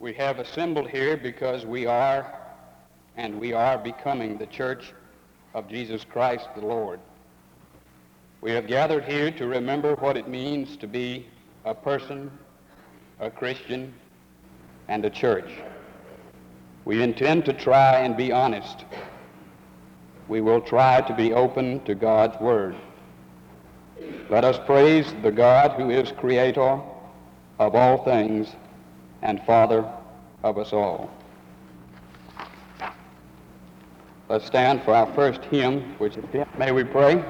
We have assembled here because we are becoming the church of Jesus Christ the Lord. We have gathered here to remember what it means to be a person, a Christian, and a church. We intend to try and be honest. We will try to be open to God's Word. Let us praise the God who is Creator of all things and Father of us all. Let's stand for our first hymn, which is, may we pray?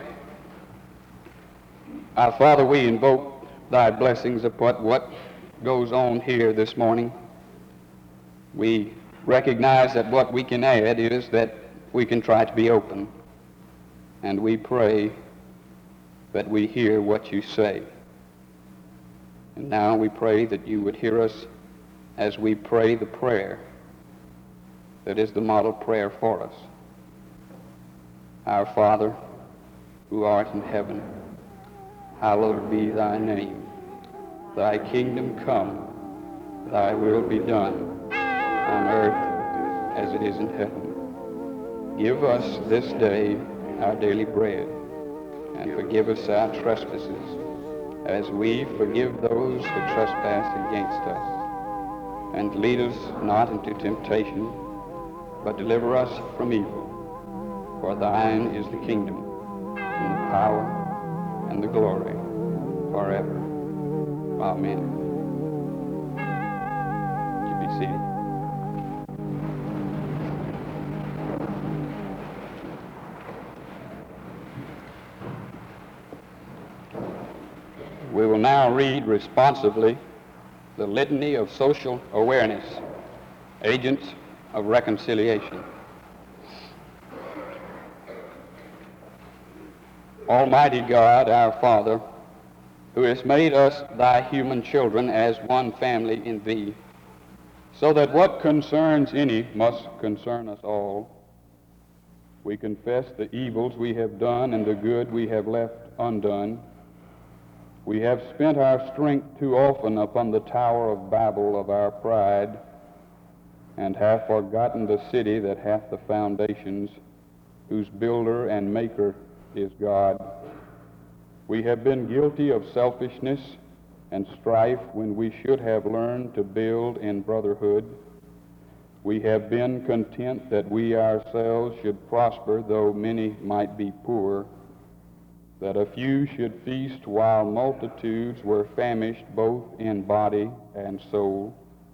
Our Father, we invoke thy blessings upon what goes on here this morning. We recognize that what we can add is that we can try to be open, and we pray that we hear what you say. And now we pray that you would hear us as we pray the prayer that is the model prayer for us. Our Father, who art in heaven, hallowed be thy name. Thy kingdom come, thy will be done on earth as it is in heaven. Give us this day our daily bread, and forgive us our trespasses, as we forgive those who trespass against us. And lead us not into temptation, but deliver us from evil. For thine is the kingdom, and the power, and the glory, forever. Amen. You be seated. We will now read responsively the Litany of Social Awareness, Agents of Reconciliation. Almighty God, our Father, who hast made us thy human children as one family in thee, so that what concerns any must concern us all, we confess the evils we have done and the good we have left undone. We have spent our strength too often upon the Tower of Babel of our pride, and have forgotten the city that hath the foundations, whose builder and maker is God. We have been guilty of selfishness and strife when we should have learned to build in brotherhood. We have been content that we ourselves should prosper, though many might be poor, that a few should feast while multitudes were famished both in body and soul.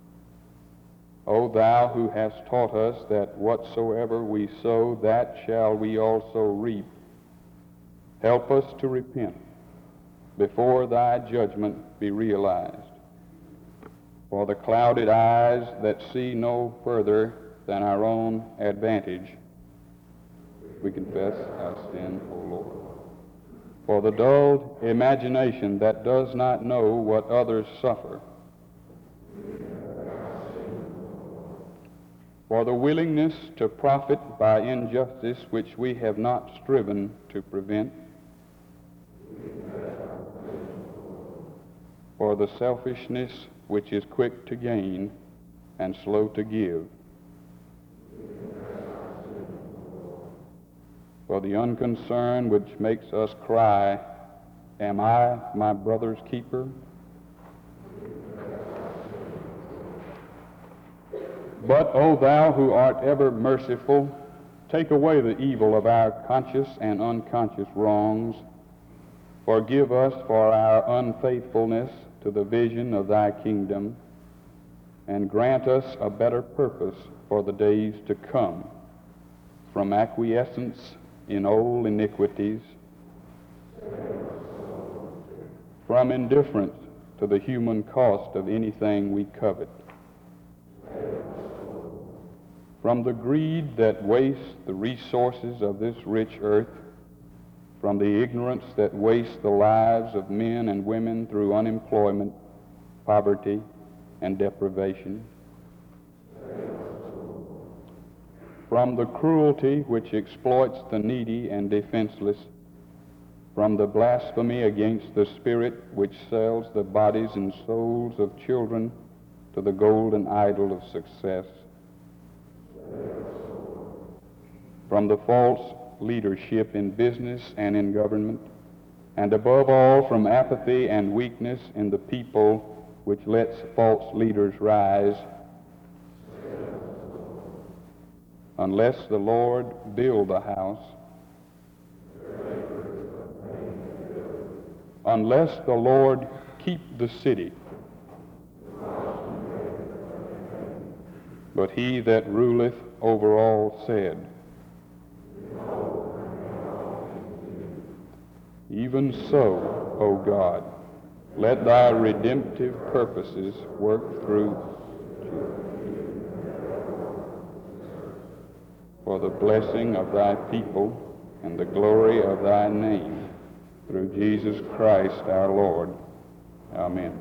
O thou who hast taught us that whatsoever we sow, that shall we also reap, help us to repent before thy judgment be realized. For the clouded eyes that see no further than our own advantage, we confess our sin, O Lord. For the dulled imagination that does not know what others suffer, for the willingness to profit by injustice which we have not striven to prevent, for the selfishness which is quick to gain and slow to give, for the unconcern which makes us cry, am I my brother's keeper? But, O thou who art ever merciful, take away the evil of our conscious and unconscious wrongs. Forgive us for our unfaithfulness to the vision of thy kingdom, and grant us a better purpose for the days to come, from acquiescence in old iniquities, from indifference to the human cost of anything we covet, from the greed that wastes the resources of this rich earth, from the ignorance that wastes the lives of men and women through unemployment, poverty, and deprivation, from the cruelty which exploits the needy and defenseless, from the blasphemy against the Spirit which sells the bodies and souls of children to the golden idol of success, from the false leadership in business and in government, and above all from apathy and weakness in the people which lets false leaders rise. Unless the Lord build the house, unless the Lord keep the city, but he that ruleth over all said, even so, O God, let thy redemptive purposes work through for the blessing of thy people and the glory of thy name, through Jesus Christ our Lord. Amen.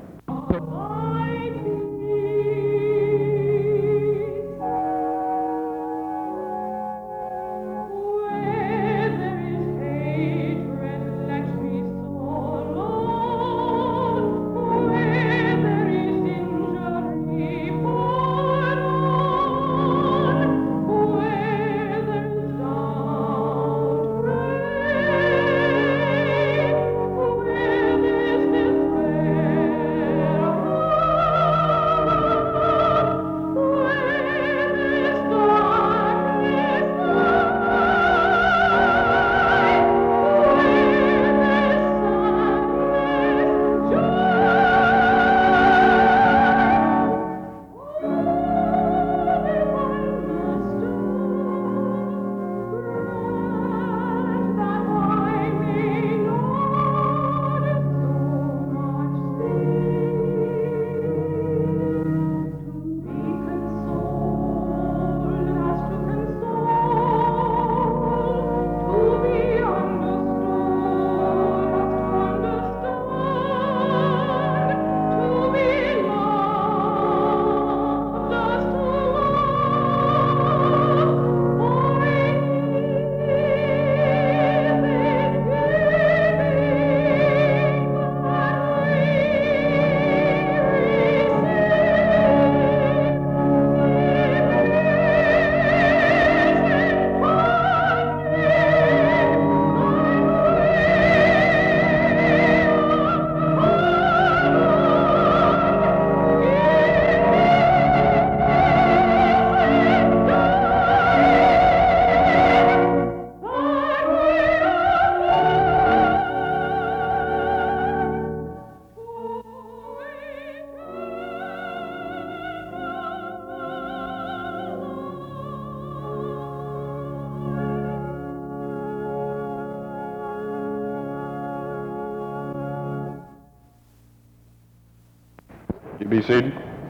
You be seated.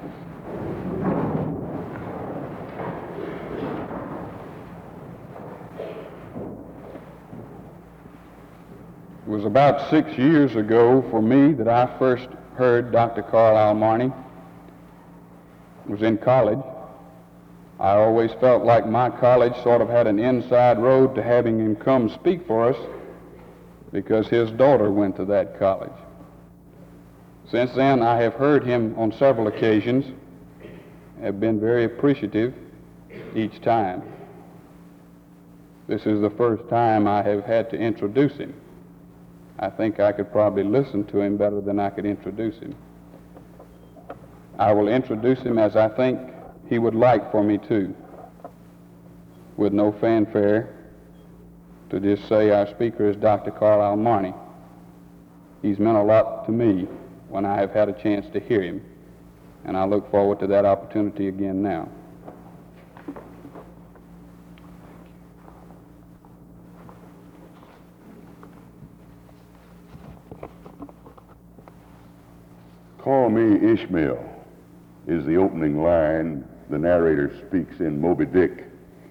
It was about 6 years ago for me that I first heard Dr. Carlyle Marney. I was in college. I always felt like my college sort of had an inside road to having him come speak for us because his daughter went to that college. Since then, I have heard him on several occasions, have been very appreciative each time. This is the first time I have had to introduce him. I think I could probably listen to him better than I could introduce him. I will introduce him as I think he would like for me to, with no fanfare, to just say our speaker is Dr. Carlyle Marney. He's meant a lot to me when I have had a chance to hear him, and I look forward to that opportunity again now. Call me Ishmael is the opening line the narrator speaks in Moby Dick.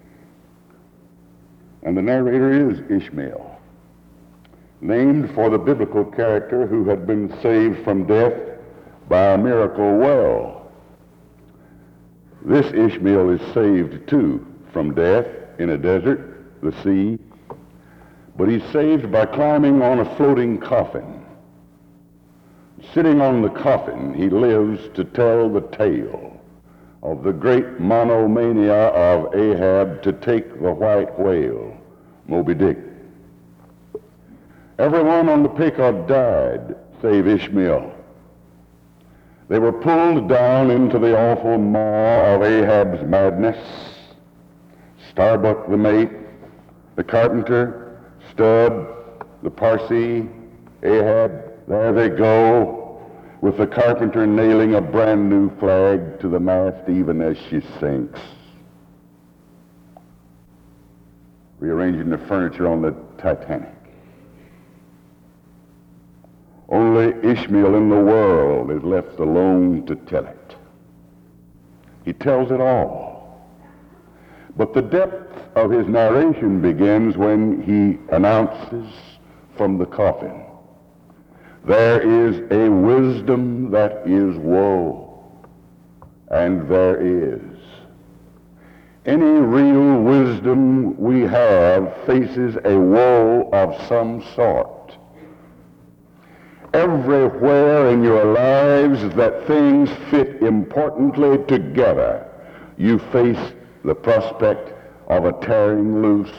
And the narrator is Ishmael, named for the biblical character who had been saved from death by a miracle well. This Ishmael is saved too from death in a desert, the sea, but he's saved by climbing on a floating coffin. Sitting on the coffin, he lives to tell the tale of the great monomania of Ahab to take the white whale, Moby Dick. Everyone on the Pequod died, save Ishmael. They were pulled down into the awful maw of Ahab's madness. Starbuck the mate, the carpenter, Stubb, the Parsee, Ahab, there they go, with the carpenter nailing a brand new flag to the mast even as she sinks. Rearranging the furniture on the Titanic. Only Ishmael in the world is left alone to tell it. He tells it all. But the depth of his narration begins when he announces from the coffin, there is a wisdom that is woe, and there is. Any real wisdom we have faces a woe of some sort. Everywhere in your lives that things fit importantly together, you face the prospect of a tearing loose.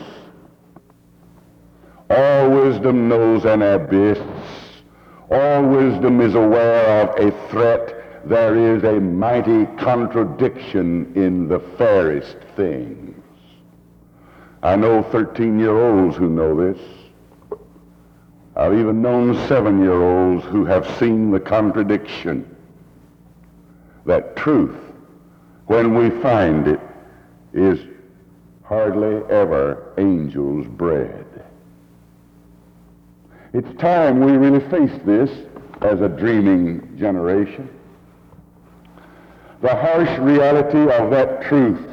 All wisdom knows an abyss. All wisdom is aware of a threat. There is a mighty contradiction in the fairest things. I know 13-year-olds who know this. I've even known 7-year-olds who have seen the contradiction. That truth, when we find it, is hardly ever angel's bread. It's time we really face this as a dreaming generation. The harsh reality of that truth,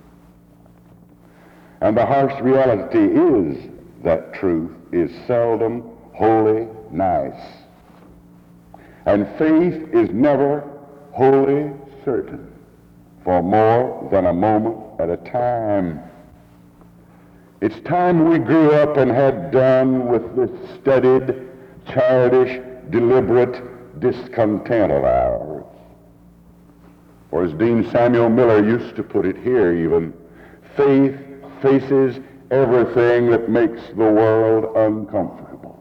and the harsh reality is that truth is seldom wholly nice. And faith is never wholly certain for more than a moment at a time. It's time we grew up and had done with this studied, childish, deliberate discontent of ours. Or as Dean Samuel Miller used to put it here even, faith faces everything that makes the world uncomfortable.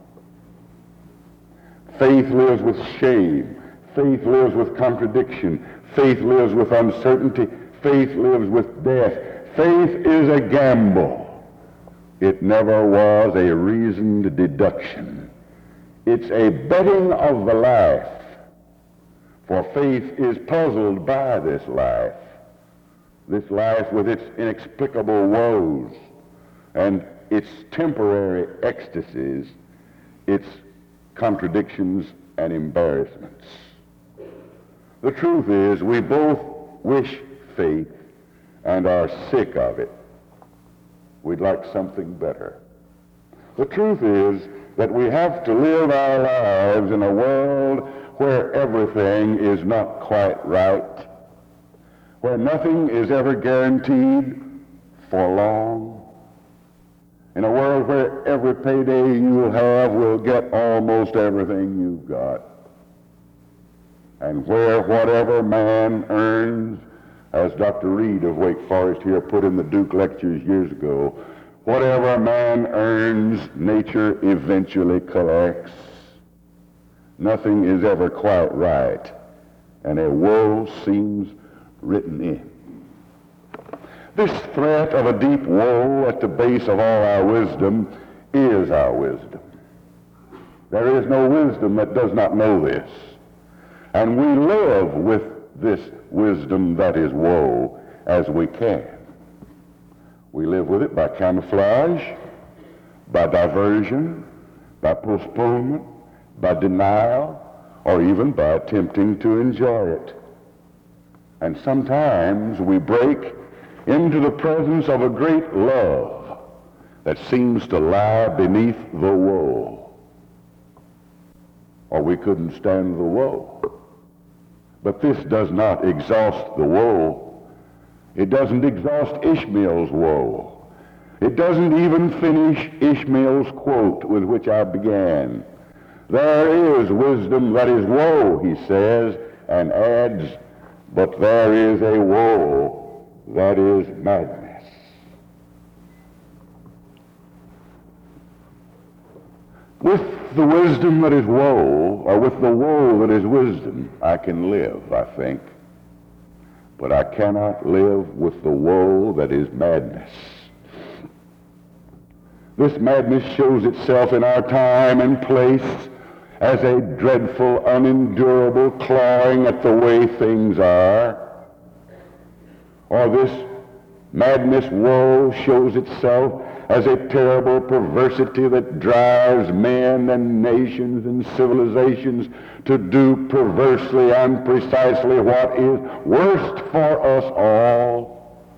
Faith lives with shame. Faith lives with contradiction. Faith lives with uncertainty. Faith lives with death. Faith is a gamble. It never was a reasoned deduction. It's a betting of the life. For faith is puzzled by this life with its inexplicable woes and its temporary ecstasies, its contradictions and embarrassments. The truth is, we both wish faith and are sick of it. We'd like something better. The truth is that we have to live our lives in a world where everything is not quite right, where nothing is ever guaranteed for long, in a world where every payday you'll have will get almost everything you've got, and where whatever man earns, as Dr. Reed of Wake Forest here put in the Duke Lectures years ago, whatever man earns, nature eventually collects. Nothing is ever quite right, and a woe seems written in. This threat of a deep woe at the base of all our wisdom is our wisdom. There is no wisdom that does not know this. And we live with this wisdom that is woe as we can. We live with it by camouflage, by diversion, by postponement, by denial, or even by attempting to enjoy it. And sometimes we break into the presence of a great love that seems to lie beneath the woe. Or we couldn't stand the woe. But this does not exhaust the woe. It doesn't exhaust Ishmael's woe. It doesn't even finish Ishmael's quote with which I began. There is wisdom that is woe, he says, and adds, but there is a woe that is madness. With the wisdom that is woe, or with the woe that is wisdom, I can live, I think. But I cannot live with the woe that is madness. This madness shows itself in our time and place as a dreadful, unendurable clawing at the way things are. Or this madness woe shows itself as a terrible perversity that drives men and nations and civilizations to do perversely and precisely what is worst for us all.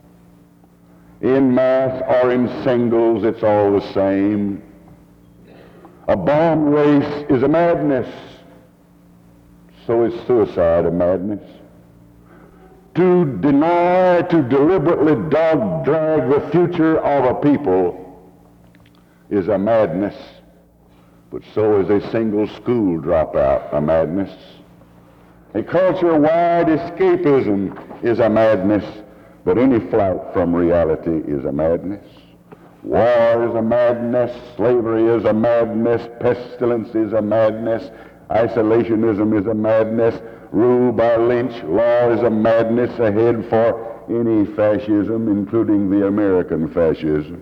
In mass or in singles, it's all the same. A bomb race is a madness. So is suicide a madness. To deny, to deliberately dog-drag the future of a people is a madness. But so is a single school dropout a madness. A culture-wide escapism is a madness. But any flight from reality is a madness. War is a madness. Slavery is a madness. Pestilence is a madness. Isolationism is a madness. Rule by lynch law is a madness ahead for any fascism, including the American fascism.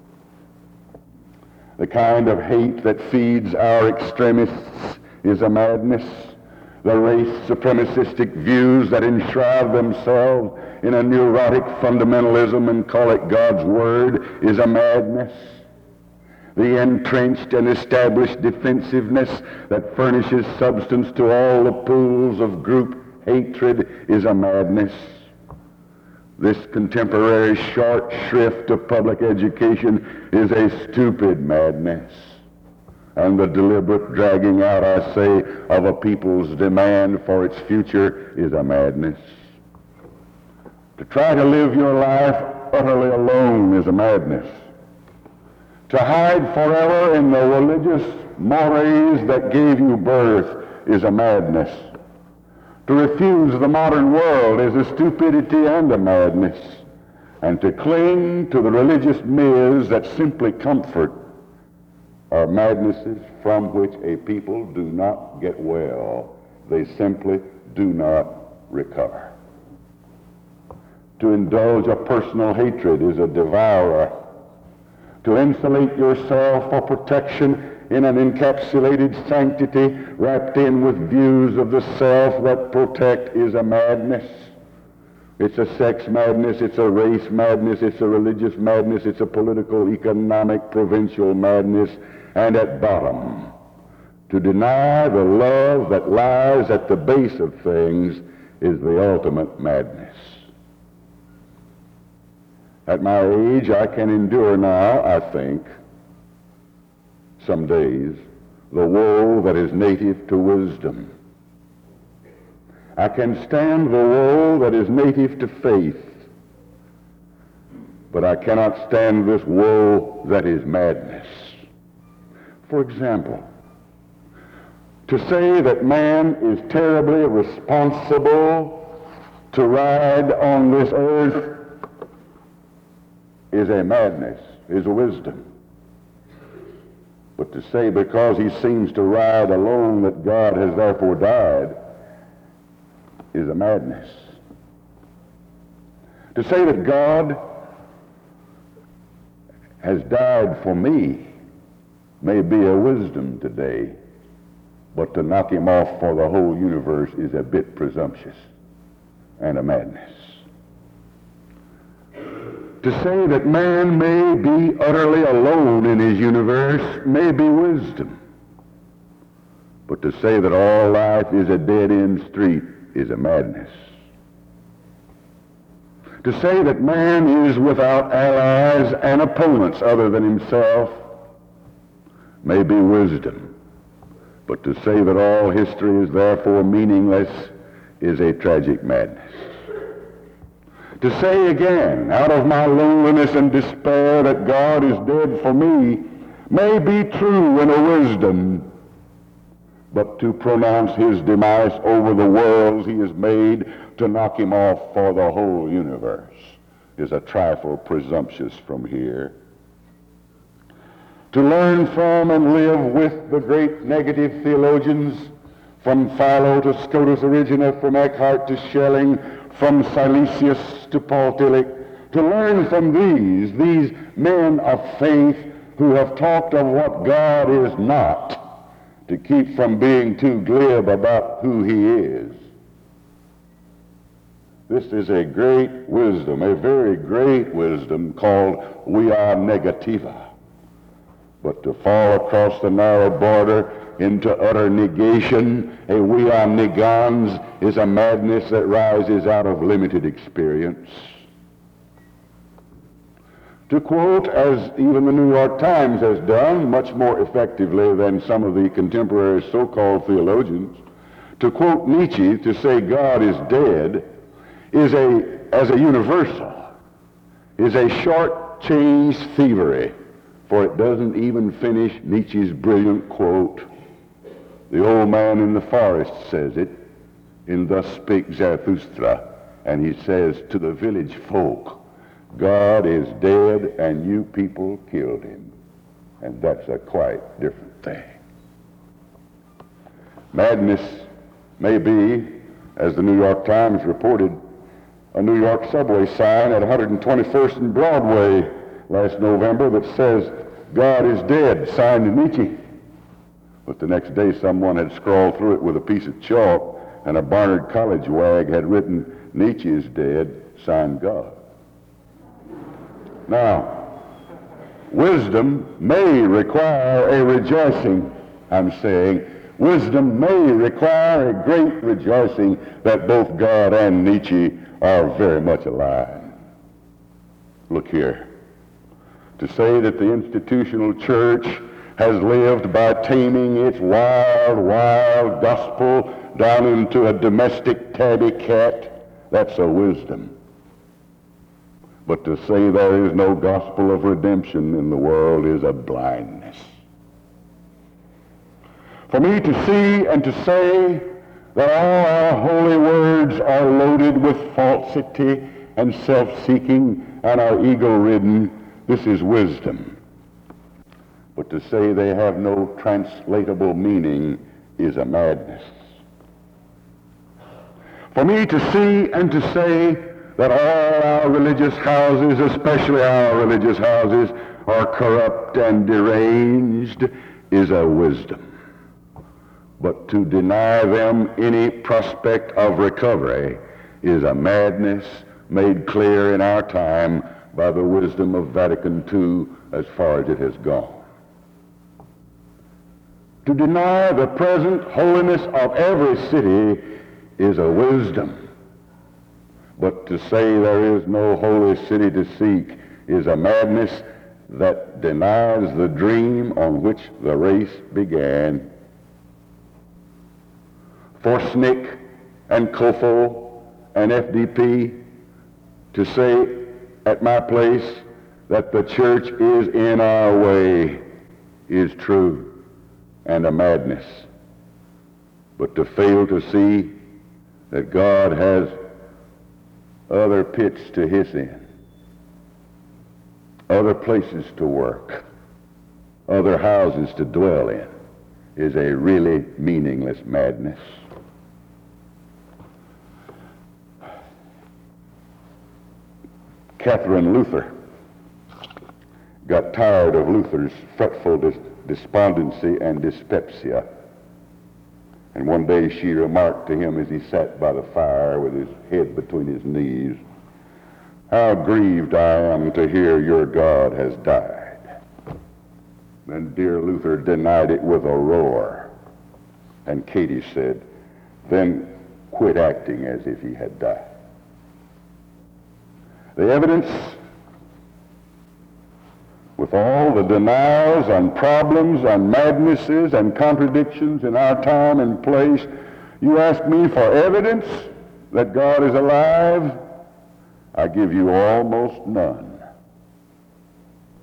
The kind of hate that feeds our extremists is a madness. The race supremacistic views that enshroud themselves in a neurotic fundamentalism and call it God's Word is a madness. The entrenched and established defensiveness that furnishes substance to all the pools of group hatred is a madness. This contemporary short shrift of public education is a stupid madness. And the deliberate dragging out, I say, of a people's demand for its future is a madness. To try to live your life utterly alone is a madness. To hide forever in the religious mores that gave you birth is a madness. To refuse the modern world is a stupidity and a madness. And to cling to the religious myths that simply comfort are madnesses from which a people do not get well. They simply do not recover. To indulge a personal hatred is a devourer. To insulate yourself for protection in an encapsulated sanctity wrapped in with views of the self that protect is a madness. It's a sex madness, it's a race madness, it's a religious madness, it's a political, economic, provincial madness. And at bottom, to deny the love that lies at the base of things is the ultimate madness. At my age, I can endure now, I think, some days, the woe that is native to wisdom. I can stand the woe that is native to faith, but I cannot stand this woe that is madness. For example, to say that man is terribly responsible to ride on this earth is a madness, is a wisdom. But to say because he seems to ride alone that God has therefore died is a madness. To say that God has died for me may be a wisdom today, but to knock him off for the whole universe is a bit presumptuous and a madness. To say that man may be utterly alone in his universe may be wisdom, but to say that all life is a dead-end street is a madness. To say that man is without allies and opponents other than himself may be wisdom, but to say that all history is therefore meaningless is a tragic madness. To say again, out of my loneliness and despair, that God is dead for me may be true in a wisdom, but to pronounce his demise over the worlds he has made, to knock him off for the whole universe, is a trifle presumptuous from here. To learn from and live with the great negative theologians, from Philo to Scotus Erigena, from Eckhart to Schelling, from Silesius to Paul Tillich, to learn from these men of faith who have talked of what God is not, to keep from being too glib about who he is. This is a great wisdom, a very great wisdom called via negativa. But to fall across the narrow border into utter negation, a via negans, is a madness that rises out of limited experience. To quote, as even the New York Times has done, much more effectively than some of the contemporary so-called theologians, to quote Nietzsche to say God is dead is as a universal, is a short-changed thievery, for it doesn't even finish Nietzsche's brilliant quote. The old man in the forest says it in Thus Spake Zarathustra, and he says to the village folk, God is dead and you people killed him. And that's a quite different thing. Madness may be, as the New York Times reported, a New York subway sign at 121st and Broadway last November that says, God is dead, signed Nietzsche. But the next day someone had scrawled through it with a piece of chalk, and a Barnard College wag had written, Nietzsche is dead, signed God. Now, wisdom may require a rejoicing, I'm saying. Wisdom may require a great rejoicing that both God and Nietzsche are very much alive. Look here. To say that the institutional church has lived by taming its wild, wild gospel down into a domestic tabby cat, that's a wisdom. But to say there is no gospel of redemption in the world is a blindness. For me to see and to say that all our holy words are loaded with falsity and self-seeking and are ego-ridden, this is wisdom. But to say they have no translatable meaning is a madness. For me to see and to say that all our religious houses, especially our religious houses, are corrupt and deranged is a wisdom. But to deny them any prospect of recovery is a madness made clear in our time by the wisdom of Vatican II as far as it has gone. To deny the present holiness of every city is a wisdom. But to say there is no holy city to seek is a madness that denies the dream on which the race began. For SNCC and COFO and FDP to say at my place that the church is in our way is true and a madness. But to fail to see that God has other pits to hiss in, other places to work, other houses to dwell in, is a really meaningless madness. Catherine Luther got tired of Luther's fretful despondency and dyspepsia. And one day she remarked to him as he sat by the fire with his head between his knees, "How grieved I am to hear your God has died." Then dear Luther denied it with a roar. And Katie said, "Then quit acting as if he had died." The evidence, with all the denials and problems and madnesses and contradictions in our time and place, you ask me for evidence that God is alive? I give you almost none.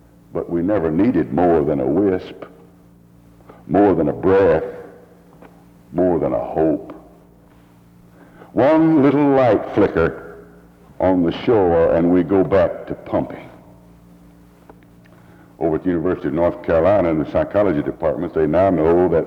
But we never needed more than a wisp, more than a breath, more than a hope. One little light flicker on the shore and we go back to pumping. Over at the University of North Carolina in the psychology department, they now know that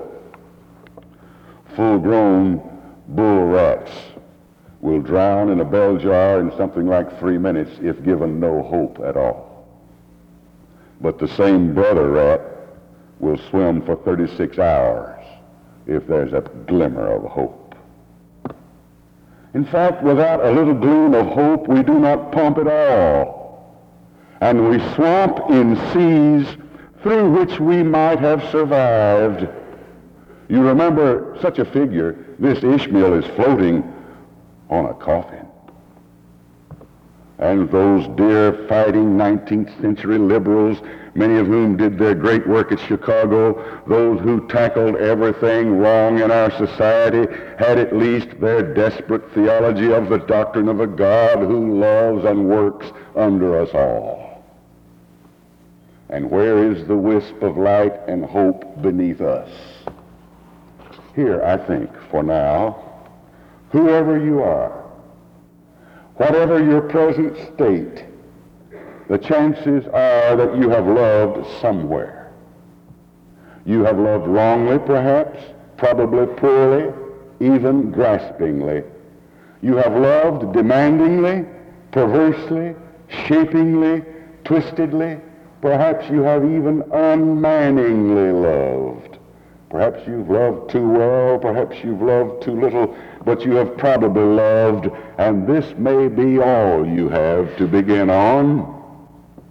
full-grown bull rats will drown in a bell jar in something like 3 minutes if given no hope at all. But the same brother rat will swim for 36 hours if there's a glimmer of hope. In fact, without a little gleam of hope, we do not pump at all. And we swamp in seas through which we might have survived. You remember such a figure, this Ishmael is floating on a coffin. And those dear fighting 19th century liberals, many of whom did their great work at Chicago, those who tackled everything wrong in our society, had at least their desperate theology of the doctrine of a God who loves and works under us all. And where is the wisp of light and hope beneath us? Here, I think, for now, whoever you are, whatever your present state, the chances are that you have loved somewhere. You have loved wrongly, perhaps, probably poorly, even graspingly. You have loved demandingly, perversely, shapingly, twistedly. Perhaps you have even unmanningly loved. Perhaps you've loved too well, perhaps you've loved too little, but you have probably loved, and this may be all you have to begin on.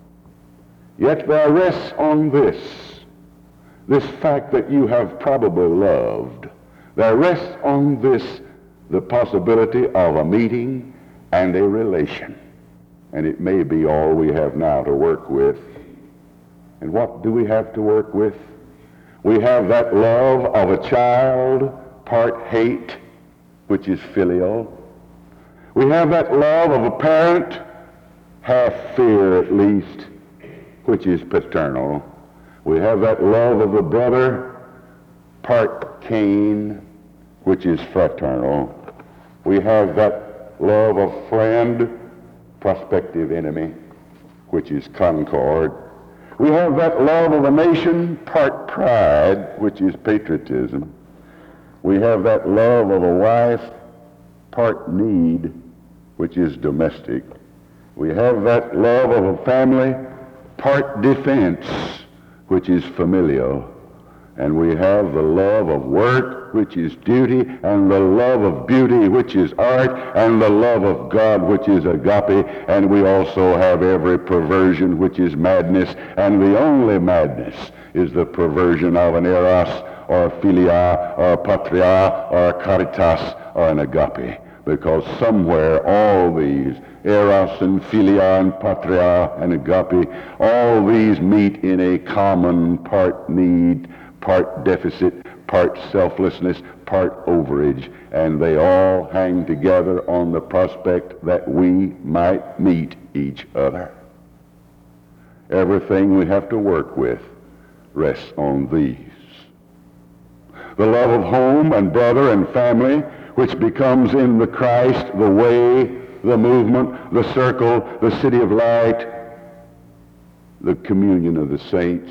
Yet there rests on this fact that you have probably loved. There rests on this the possibility of a meeting and a relation. And it may be all we have now to work with. And what do we have to work with? We have that love of a child, part hate, which is filial. We have that love of a parent, half fear at least, which is paternal. We have that love of a brother, part Cain, which is fraternal. We have that love of friend, prospective enemy, which is concord. We have that love of a nation, part pride, which is patriotism. We have that love of a wife, part need, which is domestic. We have that love of a family, part defense, which is familial. And we have the love of work, which is duty, and the love of beauty, which is art, and the love of God, which is agape. And we also have every perversion, which is madness. And the only madness is the perversion of an eros, or a philia, or a patria, or a caritas, or an agape. Because somewhere all these, eros and philia and patria and agape, all these meet in a common part need, part deficit, part selflessness, part overage, and they all hang together on the prospect that we might meet each other. Everything we have to work with rests on these. The love of home and brother and family, which becomes in the Christ the way, the movement, the circle, the city of light, the communion of the saints.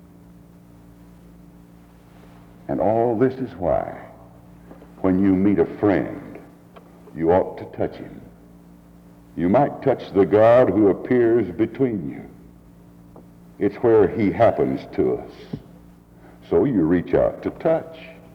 And all this is why, when you meet a friend, you ought to touch him. You might touch the God who appears between you. It's where he happens to us. So you reach out to touch.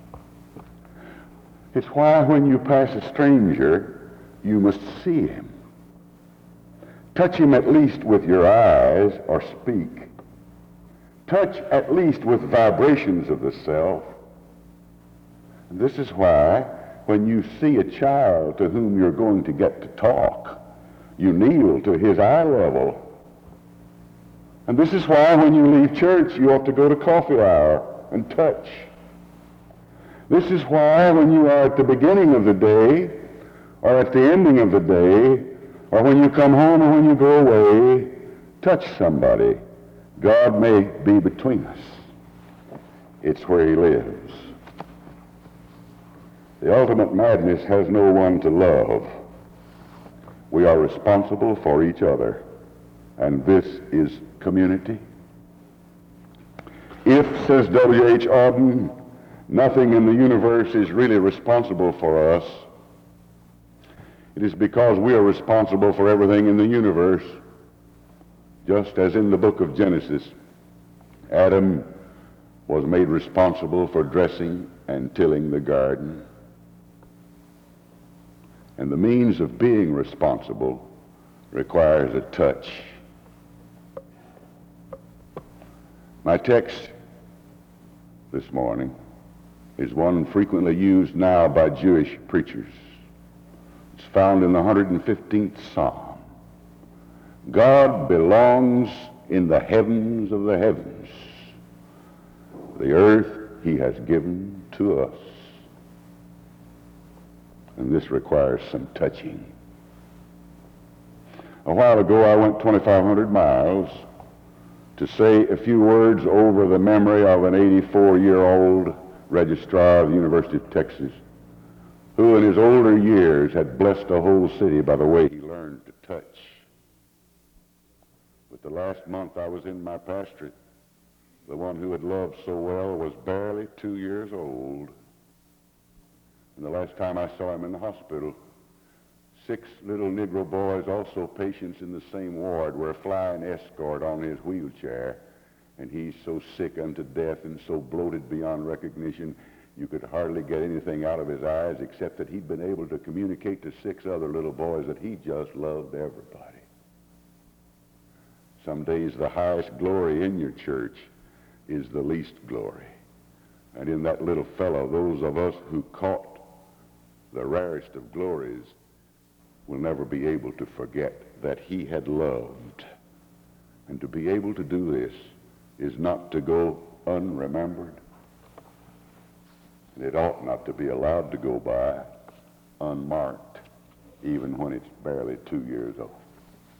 It's why when you pass a stranger, you must see him. Touch him at least with your eyes or speak. Touch at least with vibrations of the self. And this is why when you see a child to whom you're going to get to talk, you kneel to his eye level. And this is why when you leave church, you ought to go to coffee hour and touch. This is why when you are at the beginning of the day, or at the ending of the day, or when you come home or when you go away, touch somebody. God may be between us. It's where he lives. The ultimate madness has no one to love. We are responsible for each other, and this is community. If, says W.H. Auden, nothing in the universe is really responsible for us, it is because we are responsible for everything in the universe. Just as in the book of Genesis, Adam was made responsible for dressing and tilling the garden. And the means of being responsible requires a touch. My text this morning is one frequently used now by Jewish preachers. It's found in the 115th Psalm. God belongs in the heavens of the heavens. The earth he has given to us. And this requires some touching. A while ago I went 2,500 miles to say a few words over the memory of an 84-year-old registrar of the University of Texas who in his older years had blessed a whole city by the way he learned to touch. But the last month I was in my pastorate, the one who had loved so well was barely 2 years old. And the last time I saw him in the hospital, 6 little Negro boys, also patients in the same ward, were flying escort on his wheelchair. And he's so sick unto death and so bloated beyond recognition, you could hardly get anything out of his eyes except that he'd been able to communicate to 6 other little boys that he just loved everybody. Some days the highest glory in your church is the least glory. And in that little fellow, those of us who caught the rarest of glories will never be able to forget that he had loved. And to be able to do this is not to go unremembered. And it ought not to be allowed to go by unmarked, even when it's barely 2 years old.